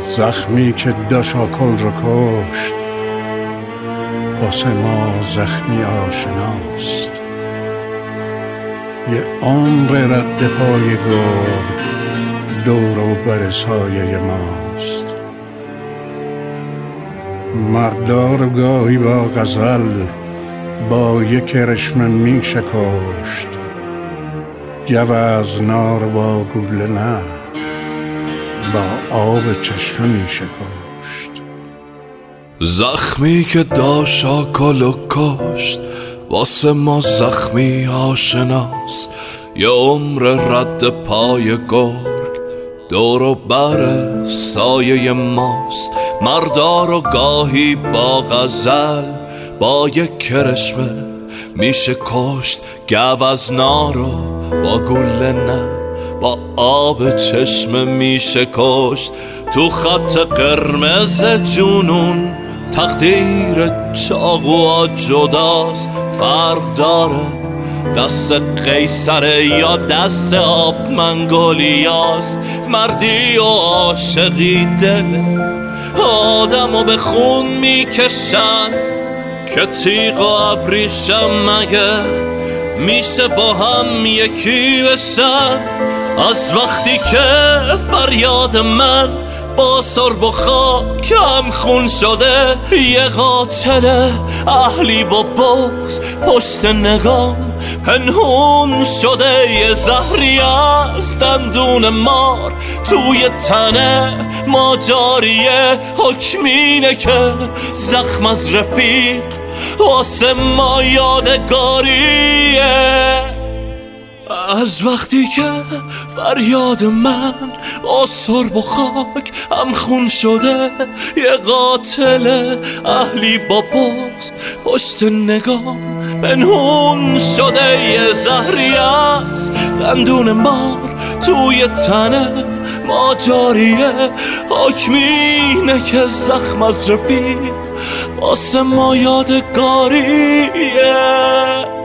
زخمی که داشاکل رو کشت واسه ما زخمی آشناست. یه عمر رد پای گرگ دور و بر سایه ماست. مردار گاهی با غزل با یک کرشمه می شکشت، گوزنا رو با گوله نه با آب چشمه می شکشت. زخمی که داشاکل و کشت واسه ما زخمی آشناست. یه عمر رد پای گرگ دور و بر سایه ماست. مردار و گاهی با غزل با یک کرشمه میشه کشت، گوزنا رو با گوله نه با آب چشمه میشه کشت. تو خط قرمز جنون تقدیر چاقوها جداست. فرق داره دست قیصره یا دست آب منگولیاست. مردی و عاشقی دل آدمو به خون میکشن که تیغ و ابریشم مگه میشه با هم یکی بشن. از وقتی که فریاد من با سرب و خاک هم خون شده، یه قاتل اهلی با بغض پشت نگام پنهون شده. یه زهری از دندون مار توی تنه ما جاریه. حکمینه که زخم از رفیق واسه ما یادگاریه. از وقتی که فریاد من با سرب و خاک هم خون شده، یه قاتل اهلی با بغض پشت نگام پنهون شده. یه زهری از دندون مار توی تنه ما جاریه. حکمینه که زخم از رفیق واسه ما یادگاریه.